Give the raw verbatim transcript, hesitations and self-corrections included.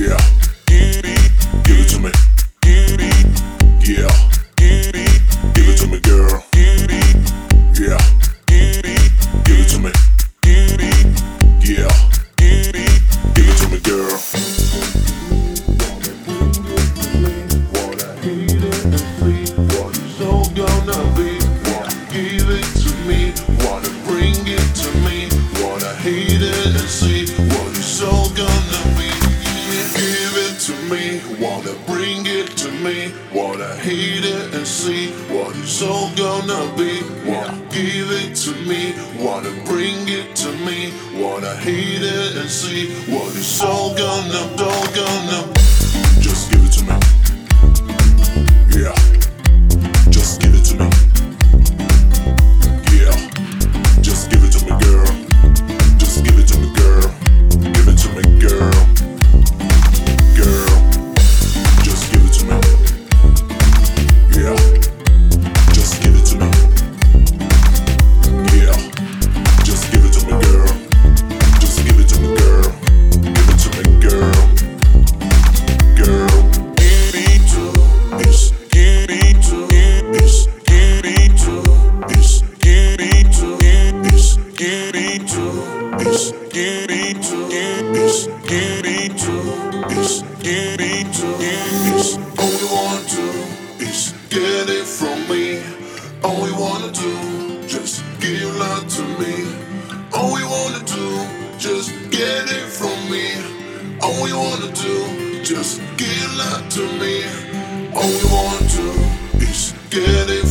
Yeah. Give it to me. Yeah. Give it to me, girl. Yeah. Give it to me. Yeah. Give it to me, girl. Wanna hate it and see what it's all gonna be. Wanna give it to me, wanna bring it to me. Wanna hate it and see what it's all gonna be. Give it to me, wanna bring it to me. Wanna hate it and see what it's all gonna be. Wanna give it to me, wanna bring it to me. Wanna hate it and see what it's all gonna, all gonna. Just give it to me. Yeah. Just give it to me. Yeah. Just give it to me, girl. Just give it to me, girl. Give it to me, girl. Girl. Just give it to me. Yeah. Just give it to me. Yeah. Just give it to me, girl. Just give it to me, girl. Give it to me, girl. Girl. Give it to this. Give it to this. Give it to this. Give it to this. Give it to this. Give it to this. Give it to this. Give it to this. All you wanna do is get it from me. All you wanna do, just give your love to me. All you wanna do, just get it from me. All you wanna do, just give your love to me. All you wanna do is get it